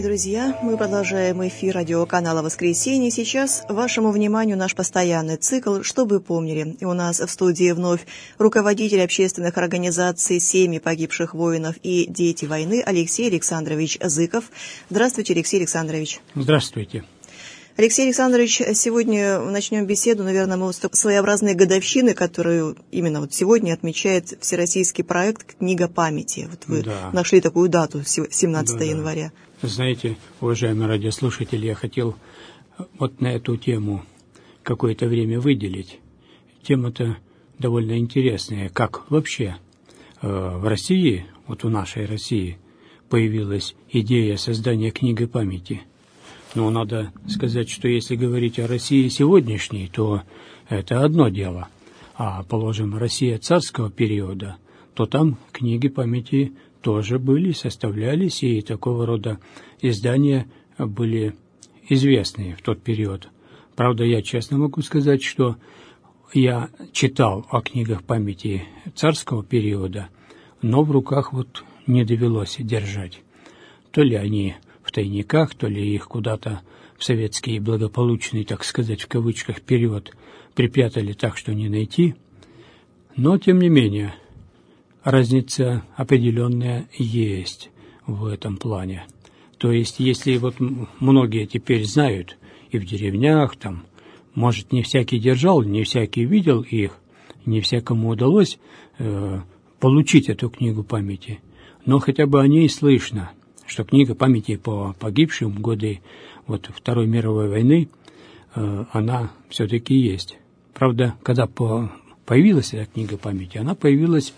Дорогие друзья, мы продолжаем эфир радиоканала «Воскресенье». Сейчас вашему вниманию наш постоянный цикл «Что вы помнили?». И у нас в студии вновь руководитель общественных организаций «Семьи погибших воинов» и «Дети войны» Алексей Александрович Зыков. Здравствуйте, Алексей Александрович. Здравствуйте. Алексей Александрович, сегодня начнем беседу, наверное, мы с своеобразной годовщины, которую именно вот сегодня отмечает всероссийский проект «Книга памяти». Вот вы нашли такую дату, 17 января. Знаете, уважаемые радиослушатели, я хотел вот на эту тему какое-то время выделить. Тема-то довольно интересная. Как вообще в России, вот в нашей России, появилась идея создания книги памяти? Но надо сказать, что если говорить о России сегодняшней, то это одно дело. А, положим, Россия царского периода, то там книги памяти тоже были, составлялись, и такого рода издания были известны в тот период. Правда, я честно могу сказать, что я читал о книгах памяти царского периода, но в руках вот не довелось держать. То ли они в тайниках, то ли их куда-то в советский благополучный, так сказать, в кавычках, период припрятали так, что не найти. Но, тем не менее, разница определенная есть в этом плане. То есть, если вот многие теперь знают, и в деревнях, там, может, не всякий держал, не всякий видел их, не всякому удалось получить эту книгу памяти, но хотя бы о ней слышно, что книга памяти по погибшим в годы вот, Второй мировой войны, она все-таки есть. Правда, когда появилась эта книга памяти, она появилась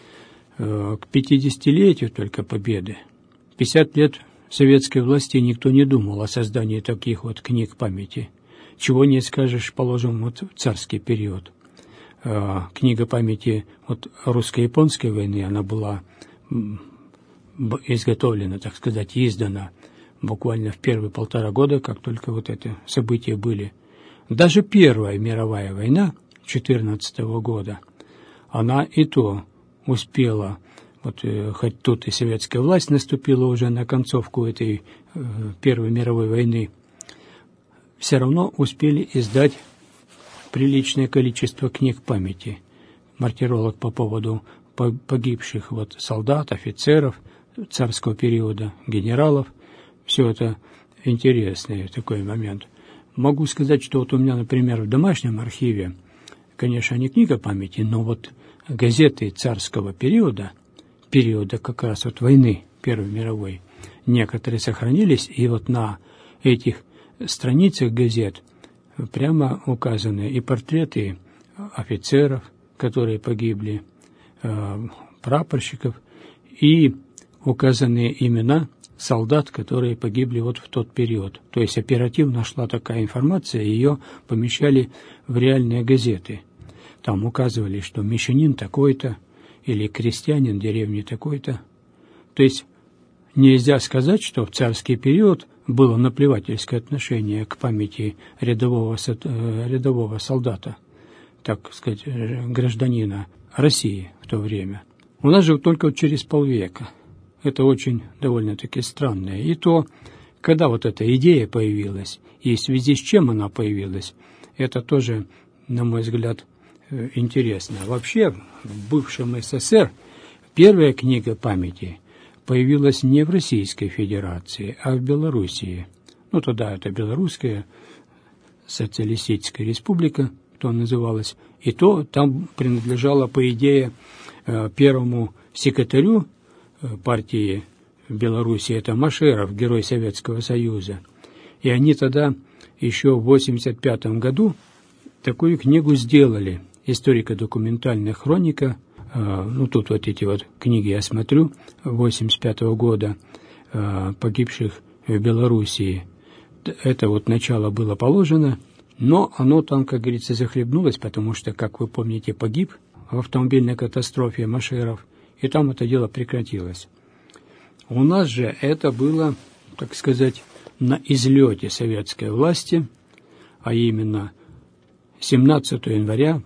к 50-летию только Победы. 50 лет советской власти никто не думал о создании таких вот книг памяти. Чего не скажешь, положим, вот в царский период. Книга памяти вот русско-японской войны, она была изготовлена, так сказать, издана буквально в первые 1,5 года, как только вот это события были. Даже Первая мировая война 14 года, она и то успела, вот хоть тут и советская власть наступила уже на концовку этой Первой мировой войны, все равно успели издать приличное количество книг памяти. Мартиролог по поводу погибших вот солдат, офицеров царского периода, генералов. Все это интересный такой момент. Могу сказать, что вот у меня, например, в домашнем архиве, конечно, не книга памяти, но вот газеты царского периода как раз вот войны Первой мировой, некоторые сохранились, и вот на этих страницах газет прямо указаны и портреты офицеров, которые погибли, прапорщиков, и указаны имена солдат, которые погибли вот в тот период. То есть оперативно шла такая информация, ее помещали в реальные газеты. Там указывали, что мещанин такой-то или крестьянин деревни такой-то. То есть нельзя сказать, что в царский период было наплевательское отношение к памяти рядового солдата, так сказать, гражданина России в то время. У нас же только через полвека. Это очень довольно-таки странное. И то, когда вот эта идея появилась, и в связи с чем она появилась, это тоже, на мой взгляд, интересно. Вообще, в бывшем СССР первая книга памяти появилась не в Российской Федерации, а в Белоруссии. Ну, тогда это Белорусская социалистическая республика, то называлась, и то там принадлежало, по идее, первому секретарю партии в Беларуси, это Машеров, герой Советского Союза. И они тогда еще в 1985 году такую книгу сделали, историко-документальная хроника. Ну, тут вот эти вот книги я смотрю, 1985 года, погибших в Белоруссии. Это вот начало было положено, но оно там, как говорится, захлебнулось, потому что, как вы помните, погиб в автомобильной катастрофе Машеров, и там это дело прекратилось. У нас же это было, так сказать, на излете советской власти, а именно 17 января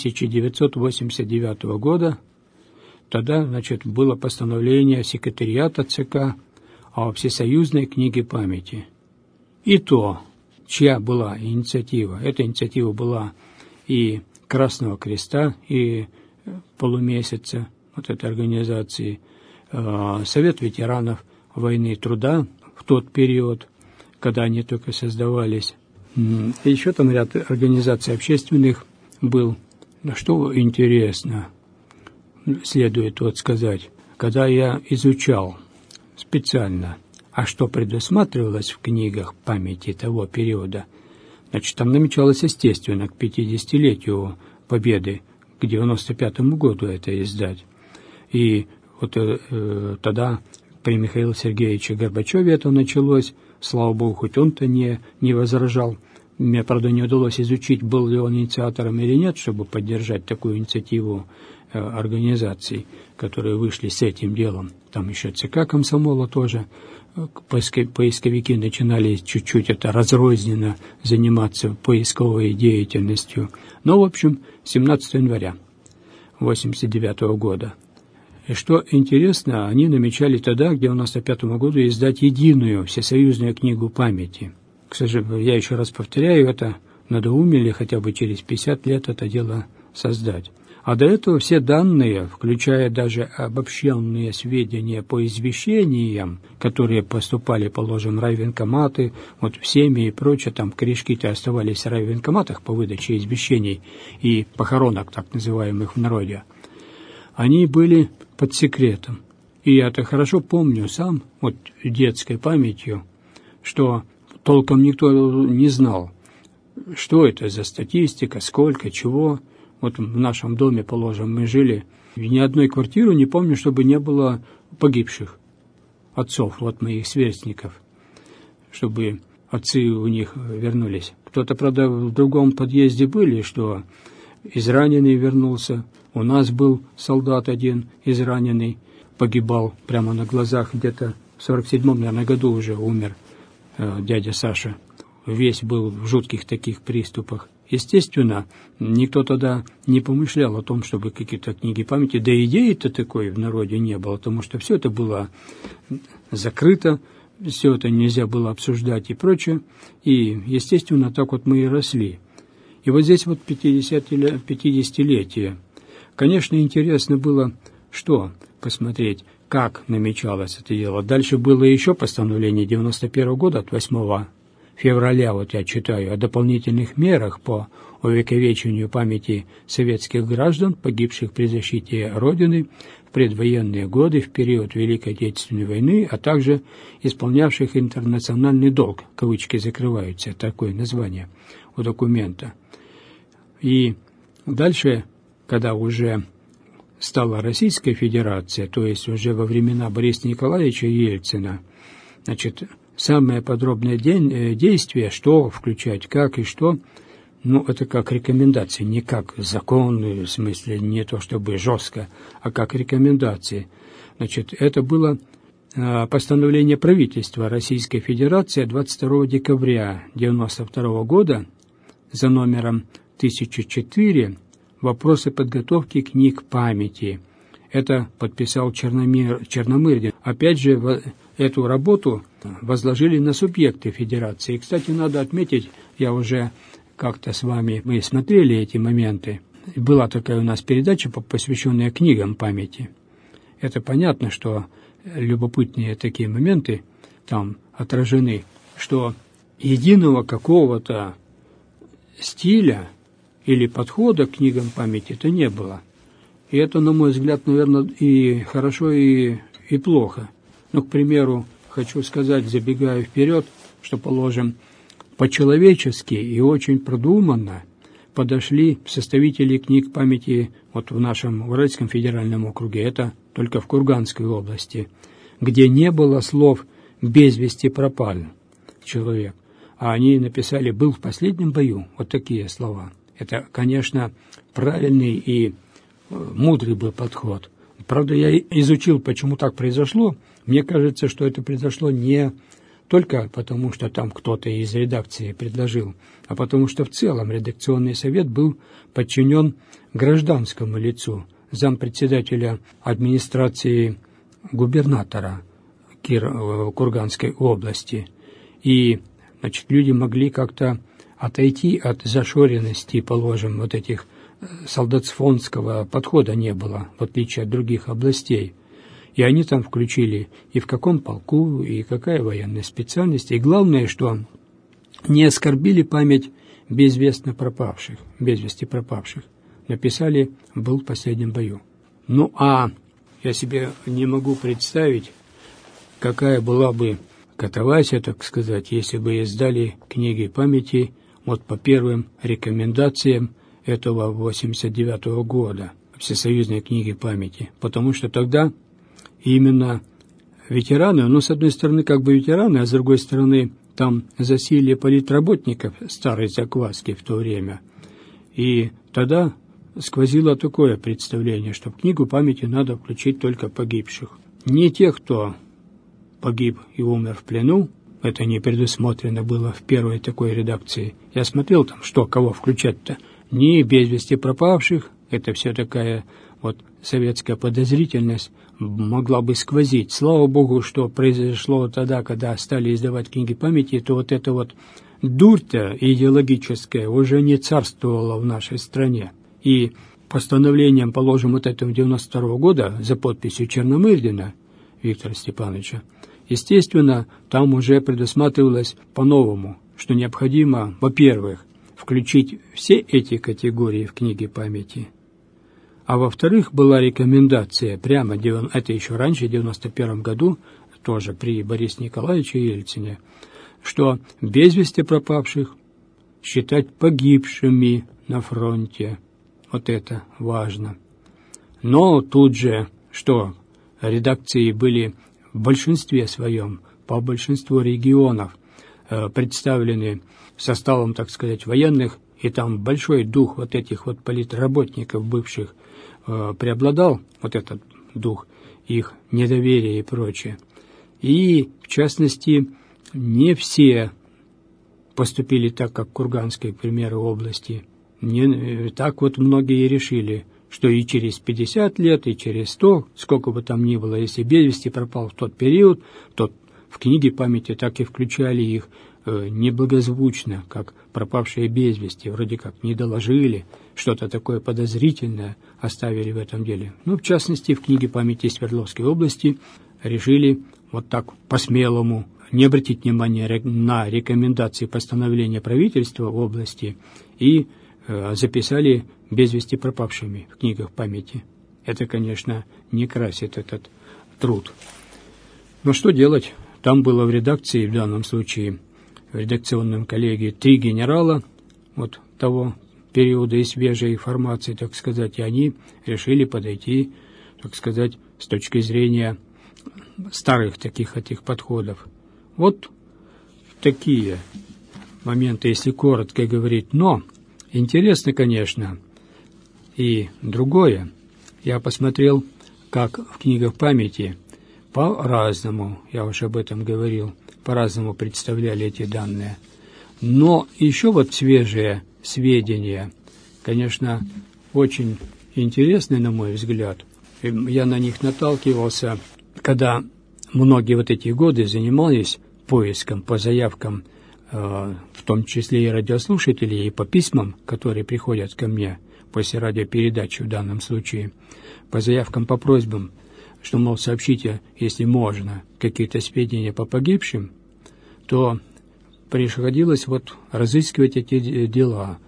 1989 года. Тогда, значит, было постановление секретариата ЦК о всесоюзной книге памяти. И то, чья была инициатива. Эта инициатива была и Красного Креста, и Полумесяца, вот этой организации, Совет ветеранов войны и труда в тот период, когда они только создавались. И еще там ряд организаций общественных был. Что интересно, следует вот сказать, когда я изучал специально, а что предусматривалось в книгах памяти того периода, значит, там намечалось, естественно, к 50-летию Победы, к 95-му году это издать. И вот тогда при Михаиле Сергеевиче Горбачеве это началось. Слава Богу, хоть он-то не возражал. Мне, правда, не удалось изучить, был ли он инициатором или нет, чтобы поддержать такую инициативу организаций, которые вышли с этим делом. Там еще ЦК комсомола тоже. Поисковики начинали чуть-чуть это разрозненно заниматься поисковой деятельностью. Но, в общем, 17 января 1989 года. И что интересно, они намечали тогда, к 1995 году, издать единую всесоюзную книгу памяти. К сожалению, я еще раз повторяю, это надоумели хотя бы через 50 лет это дело создать. А до этого все данные, включая даже обобщенные сведения по извещениям, которые поступали, положим, райвоенкоматы, вот в семьи и прочее, там корешки-то оставались в райвоенкоматах по выдаче извещений и похоронок, так называемых в народе, они были под секретом. И я это хорошо помню сам, вот детской памятью, что толком никто не знал, что это за статистика, сколько, чего. Вот в нашем доме, положим, мы жили, ни одной квартиры не помню, чтобы не было погибших отцов, вот моих сверстников, чтобы отцы у них вернулись. Кто-то, правда, в другом подъезде были, что израненный вернулся. У нас был солдат один израненный, погибал прямо на глазах, где-то в 47-м, наверное, году уже умер дядя Саша. Весь был в жутких таких приступах. Естественно, никто тогда не помышлял о том, чтобы какие-то книги памяти, да идеи-то такой в народе не было, потому что все это было закрыто, все это нельзя было обсуждать и прочее. И, естественно, так вот мы и росли. И вот здесь вот 50-летие. Конечно, интересно было, что посмотреть, как намечалось это дело. Дальше было еще постановление 91 года от 8 февраля, вот я читаю, о дополнительных мерах по увековечению памяти советских граждан, погибших при защите Родины в предвоенные годы, в период Великой Отечественной войны, а также исполнявших интернациональный долг, кавычки закрываются, такое название у документа. И дальше, когда уже стала Российская Федерация, то есть уже во времена Бориса Николаевича Ельцина, значит, самое подробное действие, что включать, как и что, ну, это как рекомендации, не как закон, в смысле, не то чтобы жестко, а как рекомендации. Значит, это было постановление правительства Российской Федерации 22 декабря 1992 года за номером 1004 «Вопросы подготовки книг памяти». Это подписал Черномырдин. Опять же, эту работу возложили на субъекты Федерации. И, кстати, надо отметить, я уже как-то с вами, мы смотрели эти моменты. Была такая у нас передача, посвященная книгам памяти. Это понятно, что любопытные такие моменты там отражены, что единого какого-то стиля или подхода к книгам памяти-то не было. И это, на мой взгляд, наверное, и хорошо, и плохо. Ну, к примеру, хочу сказать, забегая вперед, что, положим, по-человечески и очень продуманно подошли составители книг памяти вот в нашем Уральском федеральном округе, это только в Курганской области, где не было слов «без вести пропал человек», а они написали «был в последнем бою», вот такие слова. Это, конечно, правильный и мудрый был подход. Правда, я изучил, почему так произошло. Мне кажется, что это произошло не только потому, что там кто-то из редакции предложил, а потому что в целом редакционный совет был подчинен гражданскому лицу, зампредседателя администрации губернатора Курганской области. И, значит, люди могли как-то отойти от зашоренности, положим, вот этих солдатсфондского подхода не было, в отличие от других областей. И они там включили и в каком полку, и какая военная специальность. И главное, что не оскорбили память без вести пропавших. Написали «был в последнем бою». Ну, а я себе не могу представить, какая была бы катавасия, так сказать, если бы издали книги памяти вот по первым рекомендациям этого 89-го года, всесоюзной книги памяти. Потому что тогда именно ветераны, ну, с одной стороны, как бы ветераны, а с другой стороны, там засилие политработников старой закваски в то время. И тогда сквозило такое представление, что в книгу памяти надо включить только погибших. Не тех, кто погиб и умер в плену, это не предусмотрено было в первой такой редакции. Я смотрел там, что, кого включать-то. Не без вести пропавших, это все такая вот советская подозрительность могла бы сквозить. Слава Богу, что произошло тогда, когда стали издавать книги памяти, то вот эта вот дурь-то идеологическая уже не царствовала в нашей стране. И постановлением, положим, вот этого 92-го года за подписью Черномырдина Виктора Степановича, естественно, там уже предусматривалось по-новому, что необходимо, во-первых, включить все эти категории в книги памяти, а во-вторых, была рекомендация прямо, это еще раньше, в 91 году, тоже при Борисе Николаевиче Ельцине, что без вести пропавших считать погибшими на фронте. Вот это важно. Но тут же, что редакции были в большинстве своем, по большинству регионов, представлены составом, так сказать, военных, и там большой дух вот этих вот политработников бывших преобладал, вот этот дух их недоверия и прочее. И, в частности, не все поступили так, как в Курганской, к примеру, области. Не, так вот многие решили, что и через 50 лет, и через 100, сколько бы там ни было, если без вести пропал в тот период, то в книге памяти так и включали их неблагозвучно, как пропавшие без вести, вроде как не доложили, что-то такое подозрительное оставили в этом деле. Ну, в частности, в книге памяти Свердловской области решили вот так по-смелому не обратить внимания на рекомендации постановления правительства в области и записали без вести пропавшими в книгах памяти. Это, конечно, не красит этот труд. Но что делать? Там было в редакции, в данном случае, в редакционном коллегии 3 генерала вот того периода и свежей информации, так сказать, и они решили подойти, так сказать, с точки зрения старых таких этих подходов. Вот такие моменты, если коротко говорить. Но интересно, конечно, и другое. Я посмотрел, как в книгах памяти по-разному, я уже об этом говорил, по-разному представляли эти данные. Но еще вот свежие сведения, конечно, очень интересны, на мой взгляд. Я на них наталкивался, когда многие вот эти годы занимались поиском по заявкам, в том числе и радиослушателей, и по письмам, которые приходят ко мне после радиопередачи в данном случае, по заявкам, по просьбам, что, мол, сообщите, если можно, какие-то сведения по погибшим, то приходилось вот разыскивать эти дела,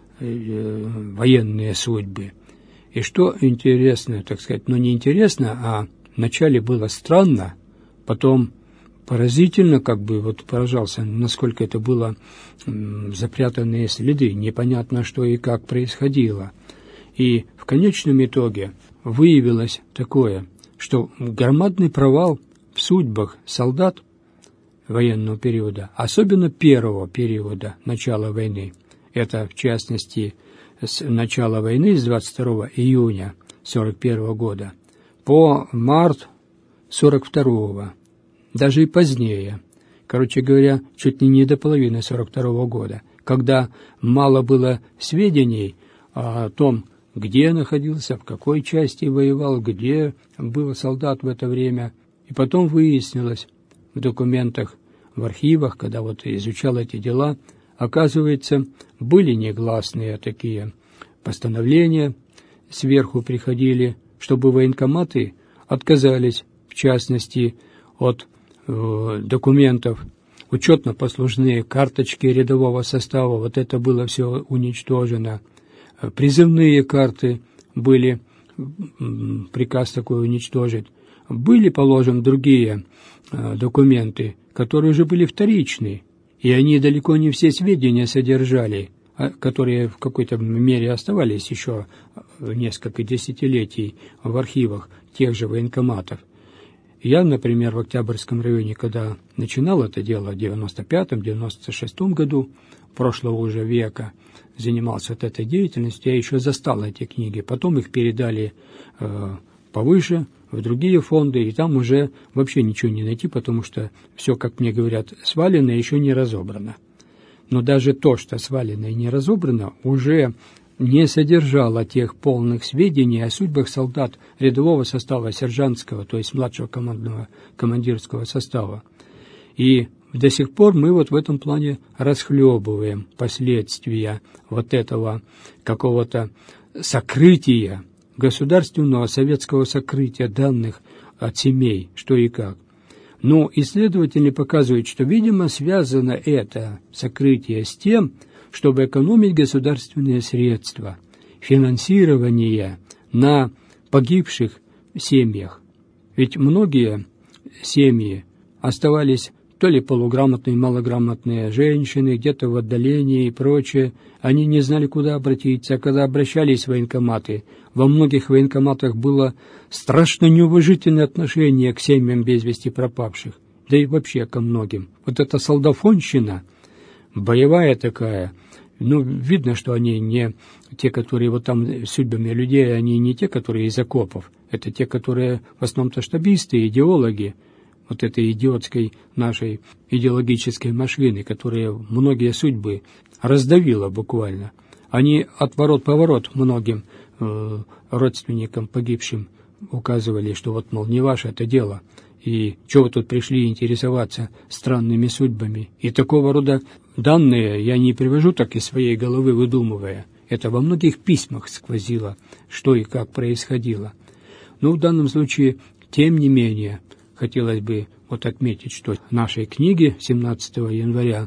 военные судьбы. И что интересно, так сказать, ну не интересно, а вначале было странно, потом поразительно, как бы вот поражался, насколько это было запрятанные следы, непонятно, что и как происходило. И в конечном итоге выявилось такое, что громадный провал в судьбах солдат военного периода, особенно первого периода начала войны, это в частности с начала войны с 22 июня 1941 года по март 1942, даже и позднее, короче говоря, чуть ли не до половины 1942 года, когда мало было сведений о том, где находился, в какой части воевал, где был солдат в это время. И потом выяснилось, в документах, в архивах, когда вот изучал эти дела, оказывается, были негласные такие постановления, сверху приходили, чтобы военкоматы отказались, в частности, от документов, учетно-послужные карточки рядового состава, вот это было все уничтожено. Призывные карты были, приказ такой уничтожить. Были, положим, другие документы, которые уже были вторичные, и они далеко не все сведения содержали, которые в какой-то мере оставались еще несколько десятилетий в архивах тех же военкоматов. Я, например, в Октябрьском районе, когда начинал это дело в 95-96 году прошлого уже века, занимался вот этой деятельностью, я еще застал эти книги. Потом их передали повыше, в другие фонды, и там уже вообще ничего не найти, потому что все, как мне говорят, свалено, еще не разобрано. Но даже то, что свалено и не разобрано, уже не содержало тех полных сведений о судьбах солдат рядового состава, сержантского, то есть младшего командирского состава. И до сих пор мы вот в этом плане расхлебываем последствия вот этого какого-то сокрытия, государственного советского сокрытия данных от семей, что и как. Но исследователи показывают, что, видимо, связано это сокрытие с тем, чтобы экономить государственные средства, финансирование на погибших семьях. Ведь многие семьи оставались то ли полуграмотные, малограмотные женщины, где-то в отдалении и прочее. Они не знали, куда обратиться. А когда обращались в военкоматы, во многих военкоматах было страшно неуважительное отношение к семьям без вести пропавших, да и вообще ко многим. Вот эта солдафонщина, боевая такая, видно, что они не те, которые вот там судьбами людей, они не те, которые из окопов. Это те, которые в основном-то штабисты, идеологи вот этой идиотской нашей идеологической машины, которая многие судьбы раздавила буквально. Они отворот-поворот многим родственникам погибшим указывали, что вот, мол, не ваше это дело, и чего вы тут пришли интересоваться странными судьбами. И такого рода данные я не привожу так из своей головы, выдумывая. Это во многих письмах сквозило, что и как происходило. Но в данном случае, тем не менее, хотелось бы вот отметить, что в нашей книге 17 января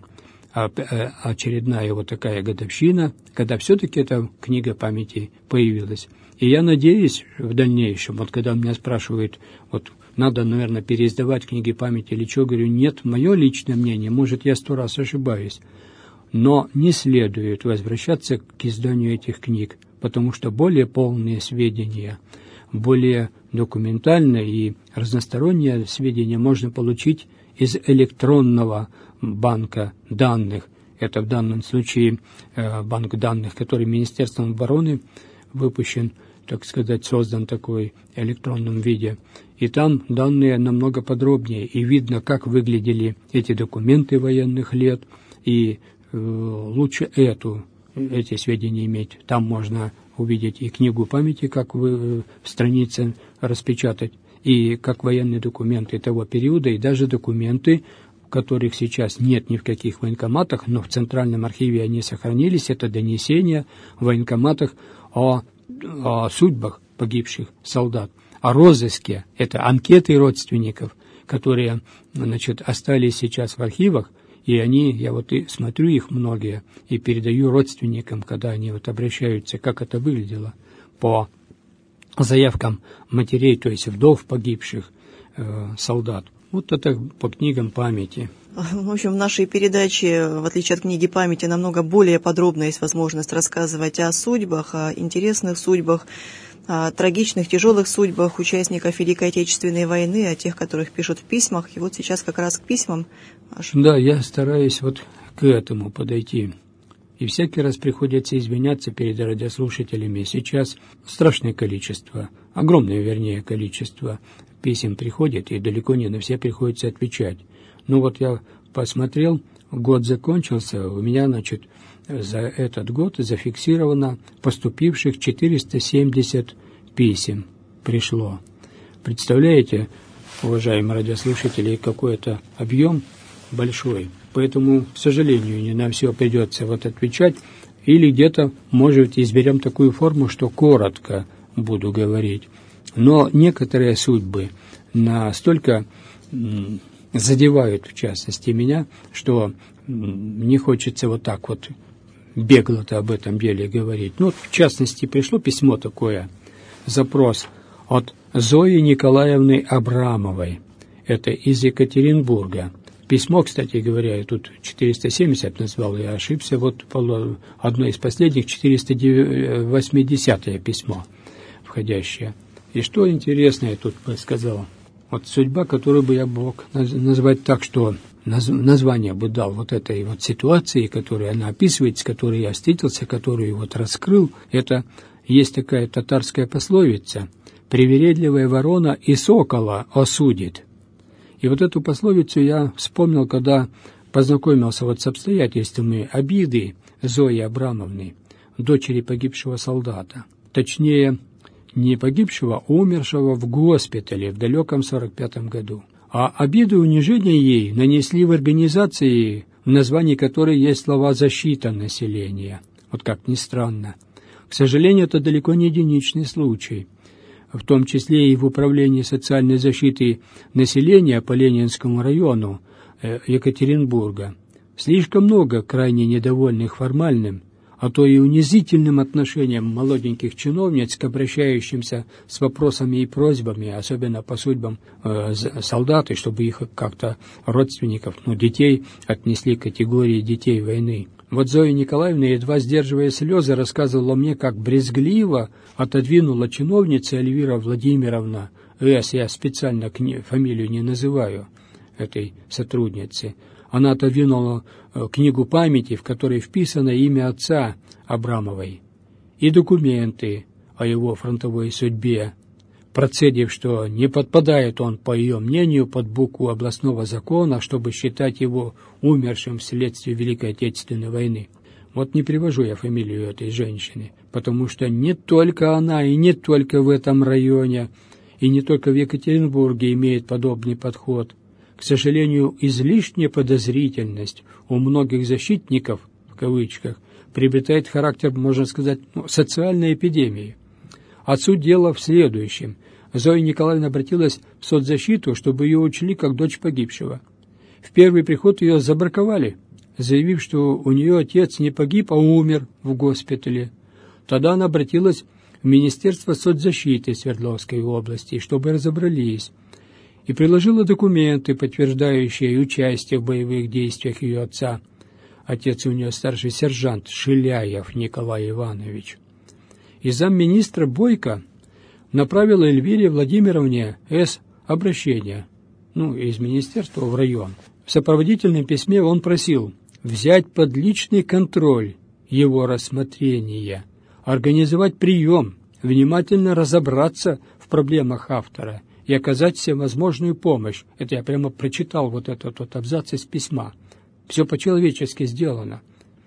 очередная вот такая годовщина, когда все-таки эта книга памяти появилась. И я надеюсь в дальнейшем, вот когда меня спрашивают, вот надо, наверное, переиздавать книги памяти или что, говорю, нет, мое личное мнение, может, я 100 раз ошибаюсь, но не следует возвращаться к изданию этих книг, потому что более полные сведения, более документальные и разносторонние сведения можно получить из электронного банка данных. Это в данном случае банк данных, который Министерством обороны выпущен, так сказать, создан такой в электронном виде. И там данные намного подробнее, и видно, как выглядели эти документы военных лет, и лучше эти сведения иметь. Там можно увидеть и книгу памяти, как в странице распечатать, и как военные документы того периода, и даже документы, которых сейчас нет ни в каких военкоматах, но в Центральном архиве они сохранились. Это донесения в военкоматах о судьбах погибших солдат, о розыске. Это анкеты родственников, которые, остались сейчас в архивах, и я вот и смотрю их многие, и передаю родственникам, когда они вот обращаются, как это выглядело по заявкам матерей, то есть вдов погибших солдат. Вот это по книгам памяти. В общем, в нашей передаче, в отличие от книги памяти, намного более подробно есть возможность рассказывать о судьбах, о интересных судьбах, о трагичных, тяжелых судьбах участников Великой Отечественной войны, о тех, которых пишут в письмах. И вот сейчас как раз к письмам. Да, я стараюсь вот к этому подойти. И всякий раз приходится извиняться перед радиослушателями. Сейчас страшное количество, огромное, вернее, количество писем приходит, и далеко не на все приходится отвечать. Ну вот я посмотрел, год закончился, у меня, за этот год зафиксировано поступивших 470 писем пришло. Представляете, уважаемые радиослушатели, какой-то объем большой. Поэтому, к сожалению, не на все придется отвечать. Или где-то, может, изберем такую форму, что коротко буду говорить. Но некоторые судьбы настолько задевают, в частности, меня, что не хочется так бегло-то об этом деле говорить. В частности, пришло письмо такое, запрос от Зои Николаевны Абрамовой. Это из Екатеринбурга. Письмо, кстати говоря, я тут 470 назвал, я ошибся. Одно из последних, 480-е письмо входящее. И что интересное тут сказал. Судьба, которую бы я мог назвать так, что название бы дал этой ситуации, которую она описывает, с которой я встретился, которую раскрыл. Это есть такая татарская пословица: «Привередливая ворона и сокола осудит». И эту пословицу я вспомнил, когда познакомился с обстоятельствами обиды Зои Абрамовны, дочери погибшего солдата. Точнее, не погибшего, а умершего в госпитале в далеком 45-м году. А обиду и унижение ей нанесли в организации, в названии которой есть слова «защита населения». Как ни странно. К сожалению, это далеко не единичный случай. В том числе и в Управлении социальной защиты населения по Ленинскому району Екатеринбурга. Слишком много крайне недовольных формальным, а то и унизительным отношением молоденьких чиновниц к обращающимся с вопросами и просьбами, особенно по судьбам солдат, и чтобы их как-то родственников, детей, отнесли к категории детей войны. Зоя Николаевна, едва сдерживая слезы, рассказывала мне, как брезгливо отодвинула чиновница Эльвира Владимировна С. Я специально фамилию не называю этой сотрудницы. Она отодвинула книгу памяти, в которой вписано имя отца Абрамовой, и документы о его фронтовой судьбе, процедив, что не подпадает он, по ее мнению, под букву областного закона, чтобы считать его умершим вследствие Великой Отечественной войны. Не привожу я фамилию этой женщины, потому что не только она и не только в этом районе, и не только в Екатеринбурге имеет подобный подход. К сожалению, излишняя подозрительность у многих защитников, в кавычках, приобретает характер, можно сказать, социальной эпидемии. А суть дела в следующем. Зоя Николаевна обратилась в соцзащиту, чтобы ее учли как дочь погибшего. В первый приход ее забраковали, заявив, что у нее отец не погиб, а умер в госпитале. Тогда она обратилась в Министерство соцзащиты Свердловской области, чтобы разобрались, и приложила документы, подтверждающие участие в боевых действиях ее отца. Отец у нее старший сержант Шиляев Николай Иванович. И замминистра Бойко направила Эльвире Владимировне С. обращение, из министерства в район. В сопроводительном письме он просил взять под личный контроль его рассмотрение, организовать прием, внимательно разобраться в проблемах автора и оказать всевозможную помощь. Это я прямо прочитал этот абзац из письма. Все по-человечески сделано.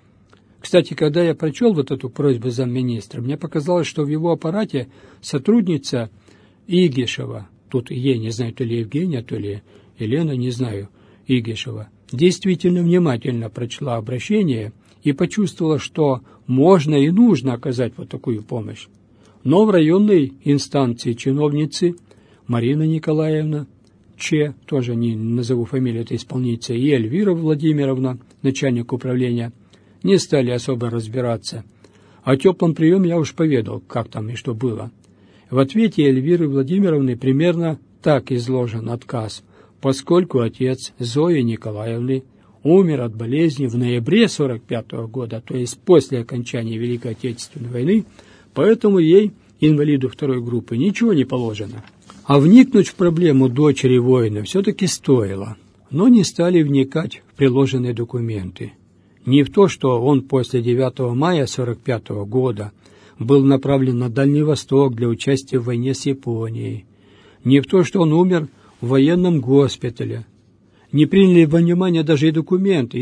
Кстати, когда я прочел эту просьбу замминистра, мне показалось, что в его аппарате сотрудница Игишева, тут я не знаю, то ли Евгения, то ли Елена, не знаю, Игишева, действительно внимательно прочла обращение и почувствовала, что можно и нужно оказать такую помощь. Но в районной инстанции чиновницы Марина Николаевна Ч., тоже не назову фамилию этой исполнительницы, и Эльвира Владимировна, начальник управления, не стали особо разбираться. О теплом приеме я уж поведал, как там и что было. В ответе Эльвиры Владимировны примерно так изложен отказ, поскольку отец Зои Николаевны умер от болезни в ноябре 1945 года, то есть после окончания Великой Отечественной войны, поэтому ей, инвалиду второй группы, ничего не положено. А вникнуть в проблему дочери воина все-таки стоило, но не стали вникать в приложенные документы. Не в то, что он после 9 мая 1945 года был направлен на Дальний Восток для участия в войне с Японией, не в то, что он умер в военном госпитале. Не приняли во внимание даже и документы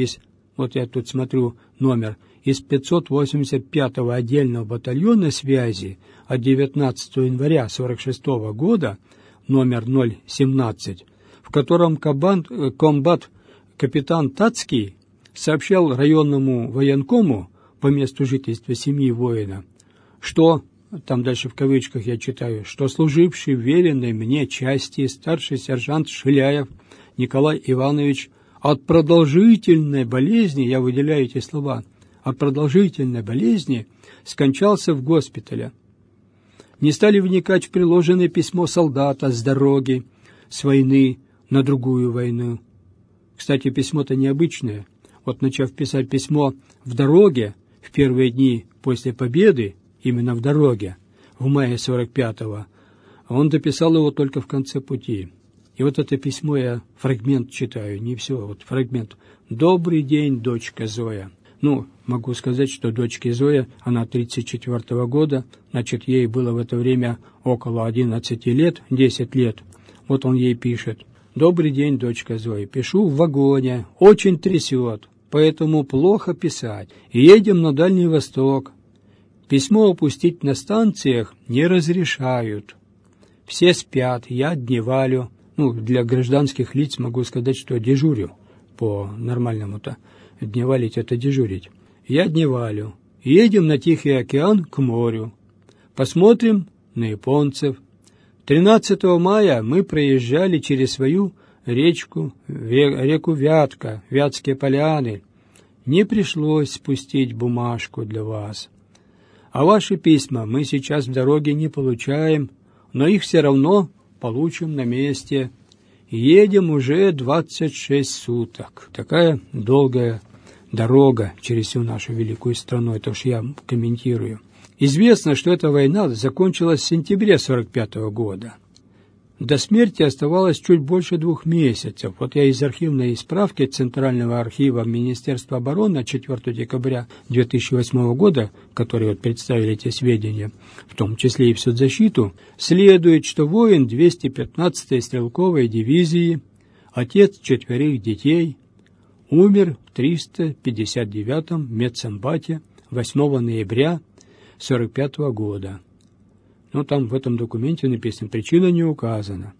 я тут смотрю номер, из 585-го отдельного батальона связи от 19 января 1946 года, номер 017, в котором комбат-капитан Тацкий сообщал районному военкому по месту жительства семьи воина, что, там дальше в кавычках я читаю, что служивший в веренной мне части старший сержант Шиляев Николай Иванович от продолжительной болезни, я выделяю эти слова, от продолжительной болезни скончался в госпитале. Не стали вникать в приложенное письмо солдата с дороги, с войны на другую войну. Кстати, письмо-то необычное. Вот начав писать письмо в дороге, в первые дни после победы, именно в дороге, в мае 45-го, он дописал его только в конце пути. И вот это письмо я фрагмент читаю, не все, вот фрагмент. «Добрый день, дочка Зоя». Ну, могу сказать, что дочке Зоя, она 34-го года, значит, ей было в это время около 11 лет, 10 лет. Вот он ей пишет: «Добрый день, дочка Зоя. Пишу в вагоне, очень трясет, поэтому плохо писать. Едем на Дальний Восток. Письмо опустить на станциях не разрешают. Все спят, я дневалю». Ну, для гражданских лиц могу сказать, что дежурю по-нормальному-то. Дневалить — это дежурить. Я дневалю. Едем на Тихий океан к морю. Посмотрим на японцев. 13 мая мы проезжали через свою реку Вятка, Вятские поляны. Не пришлось спустить бумажку для вас. А ваши письма мы сейчас в дороге не получаем, но их все равно получим на месте. Едем уже 26 суток. Такая долгая дорога через всю нашу великую страну. Это уж я комментирую. Известно, что эта война закончилась в сентябре 45-го года. До смерти оставалось чуть больше 2 месяцев. Вот я из архивной справки Центрального архива Министерства обороны от 4 декабря 2008 года, которые вот представили эти сведения, в том числе и в соцзащиту, следует, что воин 215-й стрелковой дивизии, отец 4 детей, умер в 359-м медсанбате 8 ноября 1945 года. Но там в этом документе написано, причина не указана.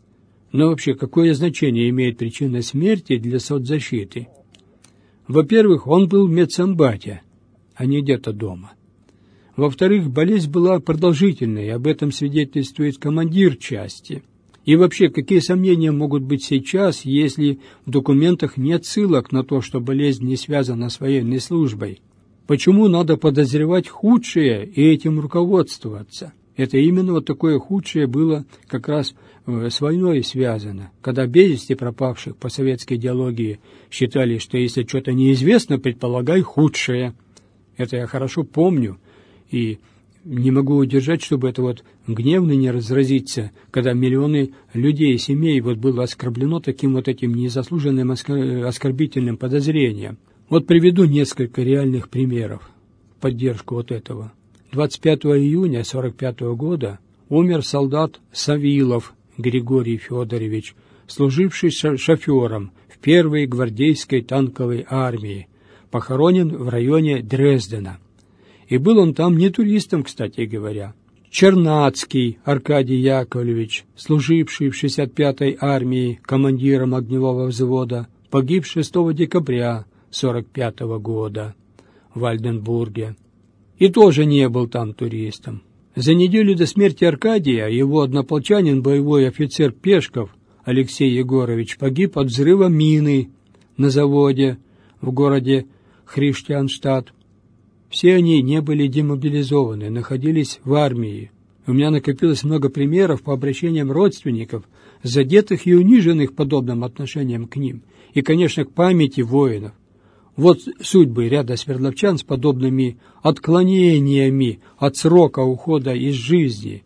Но вообще, какое значение имеет причина смерти для соцзащиты? Во-первых, он был в медсанбате, а не где-то дома. Во-вторых, болезнь была продолжительной, об этом свидетельствует командир части. И вообще, какие сомнения могут быть сейчас, если в документах нет ссылок на то, что болезнь не связана с военной службой? Почему надо подозревать худшее и этим руководствоваться? Это именно вот такое худшее было как раз с войной связано, когда без вести пропавших по советской идеологии считали, что если что-то неизвестно, предполагай худшее. Это я хорошо помню и не могу удержать, чтобы это вот гневно не разразиться, когда миллионы людей и семей вот было оскорблено таким вот этим незаслуженным оскорбительным подозрением. Вот приведу несколько реальных примеров в поддержку вот этого. 25 июня 1945 года умер солдат Савилов Григорий Федорович, служивший шофером в 1-й гвардейской танковой армии, похоронен в районе Дрездена. И был он там не туристом, кстати говоря. Чернацкий Аркадий Яковлевич, служивший в 65-й армии командиром огневого взвода, погиб 6 декабря 1945 года в Альденбурге. И тоже не был там туристом. За неделю до смерти Аркадия его однополчанин, боевой офицер Пешков Алексей Егорович, погиб от взрыва мины на заводе в городе Хриштианштадт. Все они не были демобилизованы, находились в армии. У меня накопилось много примеров по обращениям родственников, задетых и униженных подобным отношением к ним, и, конечно, к памяти воинов. Вот судьбы ряда свердловчан с подобными отклонениями от срока ухода из жизни.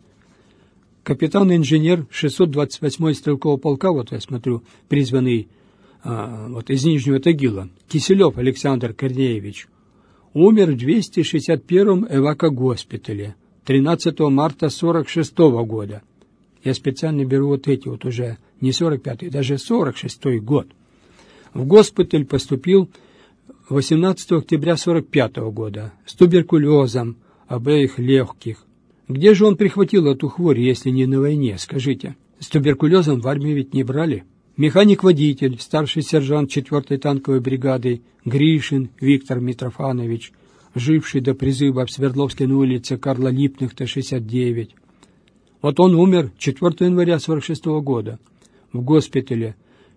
Капитан-инженер 628-й стрелкового полка, вот я смотрю, призванный вот из Нижнего Тагила, Киселев Александр Корнеевич, умер в 261-м эвакогоспитале 13 марта 1946 года. Я специально беру вот эти вот уже не 45-й, даже 46-й год. В госпиталь поступил 18 октября 1945 года с туберкулезом обеих легких. Где же он прихватил эту хворь, если не на войне, скажите? с туберкулезом в армию ведь не брали. Механик-водитель, старший сержант 4-й танковой бригады Гришин Виктор Митрофанович, живший до призыва в Свердловске на улице Карла Липкнехта, 69. Вот он умер 4 января 46 года в госпитале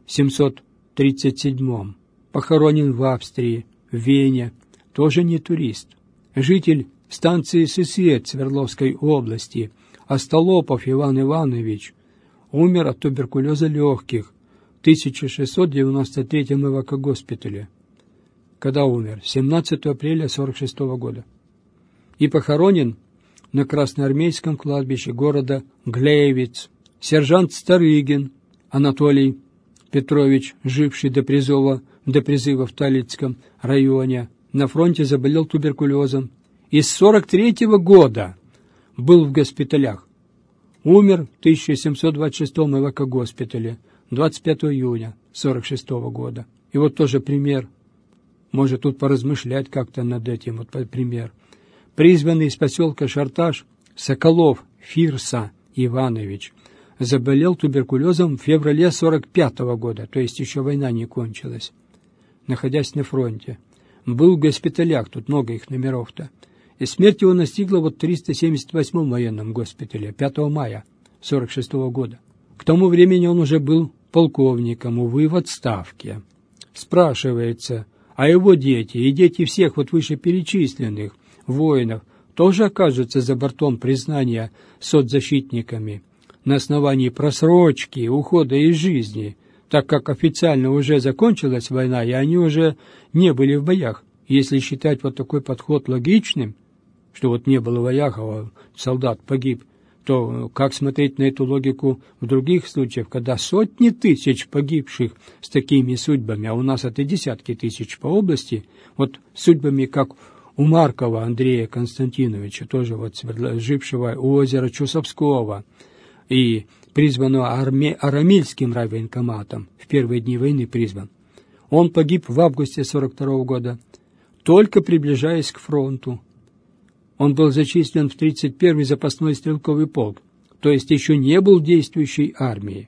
737-м. Похоронен в Австрии, в Вене, тоже не турист. Житель станции Сысет Свердловской области Остолопов Иван Иванович умер от туберкулеза легких в 1693-м эвакогоспитале. Когда умер? 17 апреля 46 года. И похоронен на Красноармейском кладбище города Глеевец. Сержант Старыгин Анатолий Петрович, живший до призыва в Талицком районе, на фронте заболел туберкулезом и с 43-го года был в госпиталях. Умер в 1726-м эвакогоспитале 25 июня 46 года. И вот тоже пример. Может тут поразмышлять как-то над этим. Вот пример. Призванный из поселка Шарташ Соколов Фирса Иванович заболел туберкулезом в феврале 45-го года, то есть еще война не кончилась, находясь на фронте. Был в госпиталях, тут много их номеров-то. И смерть его настигла вот в 378-м военном госпитале 5 мая 46 года. К тому времени он уже был полковником, увы, в отставке. Спрашивается, а его дети и дети всех вот вышеперечисленных воинов тоже окажутся за бортом признания соцзащитниками на основании просрочки, ухода из жизни, так как официально уже закончилась война, и они уже не были в боях. Если считать вот такой подход логичным, что вот не было в боях, а солдат погиб, то как смотреть на эту логику в других случаях, когда сотни тысяч погибших с такими судьбами, а у нас это десятки тысяч по области, вот судьбами, как у Маркова Андрея Константиновича, тоже вот жившего у озера Чусовского, и призванного Арамильским райвоенкоматом, в первые дни войны призван. Он погиб в августе 42 года, только приближаясь к фронту. Он был зачислен в 31-й запасной стрелковый полк, то есть еще не был в действующей армии.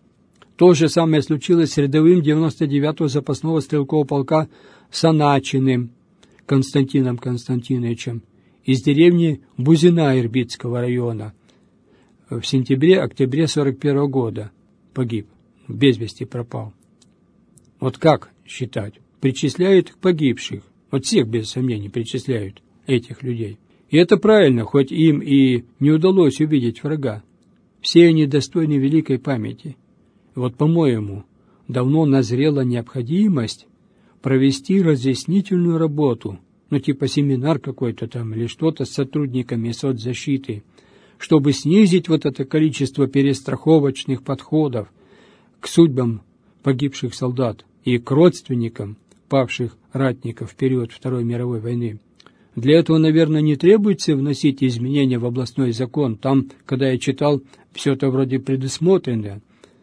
То же самое случилось с рядовым 99-го запасного стрелкового полка Саначиным Константином Константиновичем из деревни Бузина Ирбитского района. В сентябре-октябре 41 года погиб, без вести пропал. Вот как считать? Причисляют к погибших. Вот всех, без сомнений, причисляют этих людей. И это правильно, хоть им и не удалось увидеть врага. Все они достойны великой памяти. Вот, по-моему, давно назрела необходимость провести разъяснительную работу, ну типа семинар какой-то там или что-то с сотрудниками соцзащиты, чтобы снизить вот это количество перестраховочных подходов к судьбам погибших солдат и к родственникам павших ратников в период Второй мировой войны. Для этого, наверное, не требуется вносить изменения в областной закон. Там, когда я читал, все это вроде предусмотрено.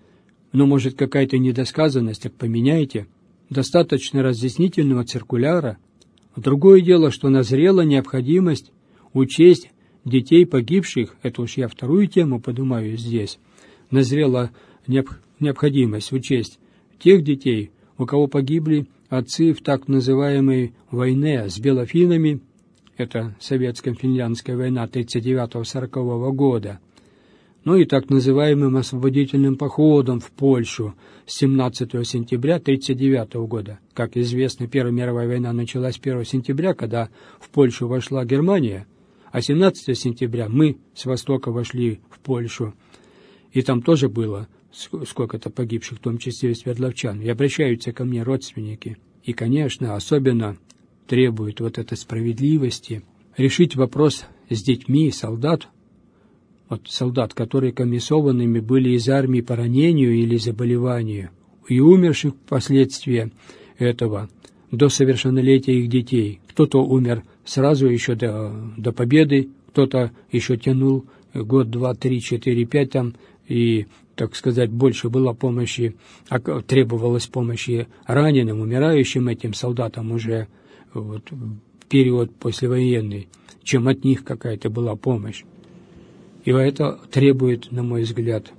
Но, может, какая-то недосказанность, так поменяйте. Достаточно разъяснительного циркуляра. Другое дело, что назрела необходимость учесть детей погибших, это уж я вторую тему поднимаю здесь, назрела необходимость учесть тех детей, у кого погибли отцы в так называемой войне с белофинами, это советско-финляндская война 1939-1940 года, ну и так называемым освободительным походом в Польшу с 17 сентября 1939 года. Как известно, Первая мировая война началась 1 сентября, когда в Польшу вошла Германия, а 17 сентября мы с востока вошли в Польшу, и там тоже было сколько-то погибших, в том числе и свердловчан. И обращаются ко мне родственники. И, конечно, особенно требует вот этой справедливости решить вопрос с детьми солдат, вот солдат, которые комиссованными были из армии по ранению или заболеванию, и умерших впоследствии этого до совершеннолетия их детей. Кто-то умер сразу еще до победы, кто-то еще тянул год, два, три, четыре, пять там, и, так сказать, больше было помощи, требовалось помощи раненым, умирающим этим солдатам уже вот, в период послевоенный, чем от них какая-то была помощь. И это требует, на мой взгляд,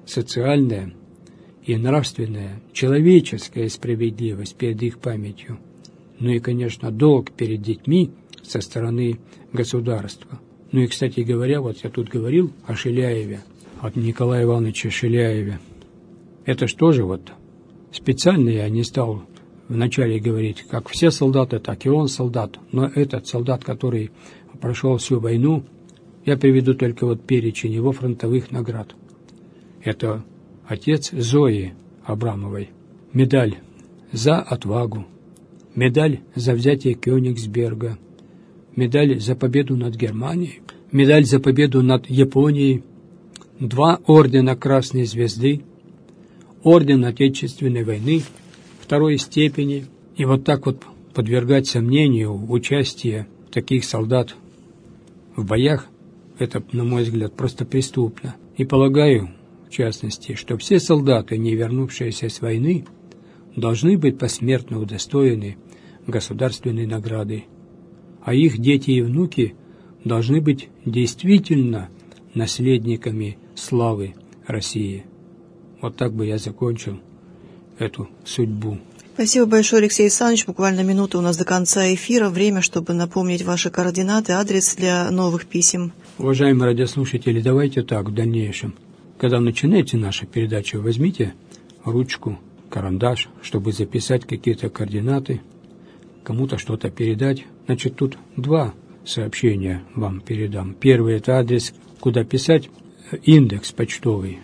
социальная и нравственная, человеческая справедливость перед их памятью, ну и, конечно, долг перед детьми со стороны государства. Ну и, кстати говоря, вот я тут говорил о Шиляеве, от Николая Ивановича Шиляеве. Это ж тоже вот специально я не стал вначале говорить, как все солдаты, так и он солдат. Но этот солдат, который прошел всю войну, я приведу только вот перечень его фронтовых наград. Это отец Зои Абрамовой. Медаль за отвагу, медаль за взятие Кёнигсберга, медаль за победу над Германией, медаль за победу над Японией, 2 ордена Красной Звезды, орден Отечественной войны 2 степени. И вот так вот подвергать сомнению участие таких солдат в боях, это, на мой взгляд, просто преступно. И полагаю, в частности, что все солдаты, не вернувшиеся с войны, должны быть посмертно удостоены государственной награды, а их дети и внуки должны быть действительно наследниками славы России. Вот так бы я закончил эту судьбу. Спасибо большое, Алексей Александрович. Буквально минута у нас до конца эфира. Время, чтобы напомнить ваши координаты, адрес для новых писем. Уважаемые радиослушатели, давайте так в дальнейшем. Когда начинаете нашу передачу, возьмите ручку, карандаш, чтобы записать какие-то координаты, кому-то что-то передать. Значит, тут 2 сообщения вам передам. Первый – это адрес, куда писать, индекс почтовый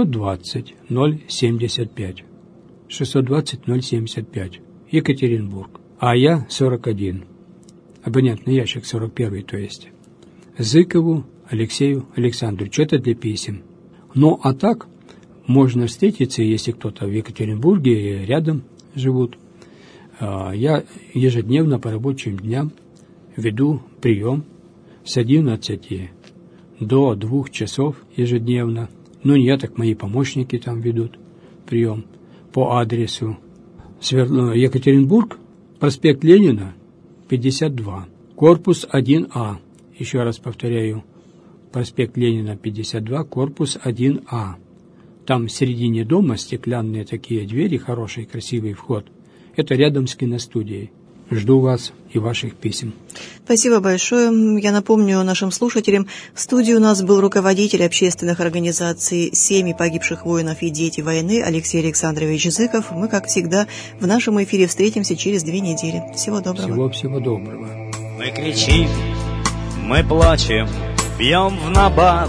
620-075. 620-075. Екатеринбург. А я 41. Абонентный ящик 41, то есть. Зыкову Алексею Александровичу. Это для писем. Ну, а так, можно встретиться, если кто-то в Екатеринбурге рядом живут. Я ежедневно по рабочим дням веду прием с 11 до 2 часов ежедневно. Ну, не я, так мои помощники там ведут прием по адресу Екатеринбург, проспект Ленина, 52, корпус 1А. Еще раз повторяю, проспект Ленина, 52, корпус 1А. Там в середине дома стеклянные такие двери, хороший, красивый вход. Это рядом с киностудией. Жду вас и ваших писем. Спасибо большое. Я напомню нашим слушателям, в студии у нас был руководитель общественных организаций «Семьи погибших воинов и дети войны» Алексей Александрович Зыков. Мы, как всегда, в нашем эфире встретимся через 2 недели. Всего доброго. Всего доброго. Мы кричим, мы плачем, бьем в набат.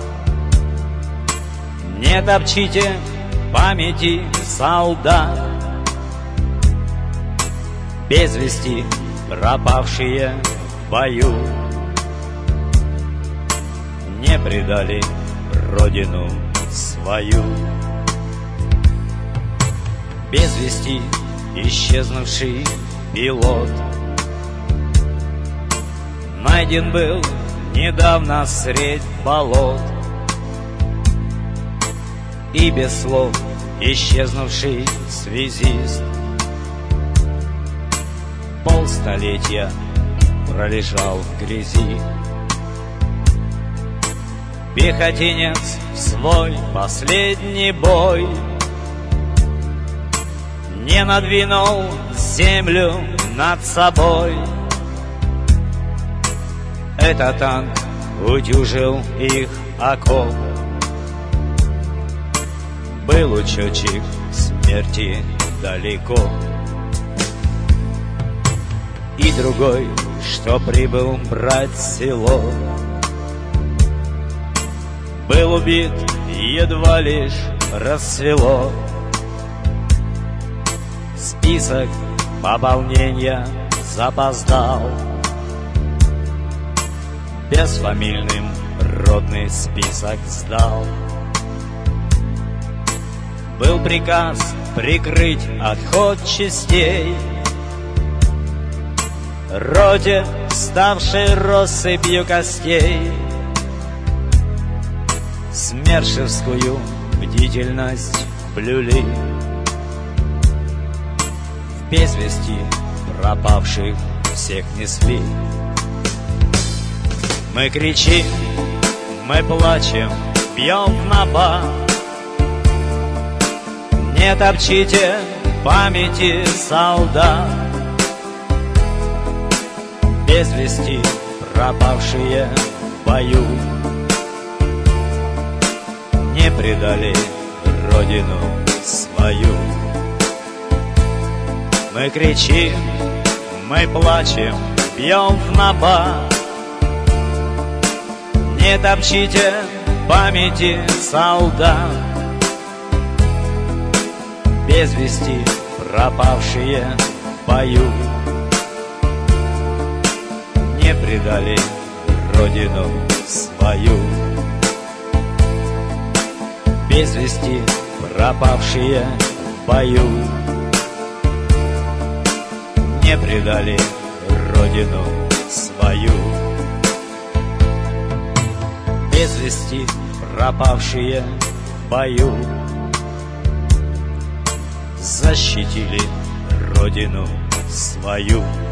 Не топчите памяти солдат. Без вести пропавшие в бою не предали родину свою. Без вести исчезнувший пилот найден был недавно средь болот. И без слов исчезнувший связист полстолетия пролежал в грязи. Пехотинец в свой последний бой не надвинул землю над собой. Этот танк утюжил их окоп. Был учетчик смерти далеко. И другой, что прибыл брать село, был убит, едва лишь рассвело. Список пополнения запоздал. Безфамильным родный список сдал. Был приказ прикрыть отход частей роте, ставшей россыпью костей. Смершевскую бдительность блюли. В без вести пропавших всех несли. Мы кричим, мы плачем, бьем в набат. Не топчите памяти солдат, без вести пропавшие в бою, не предали родину свою. Мы кричим, мы плачем, бьем в набат. Не топчите памяти солдат, без вести пропавшие в бою, не предали родину свою. Без вести пропавшие в бою, не предали родину свою. Без вести пропавшие в бою, защитили родину свою.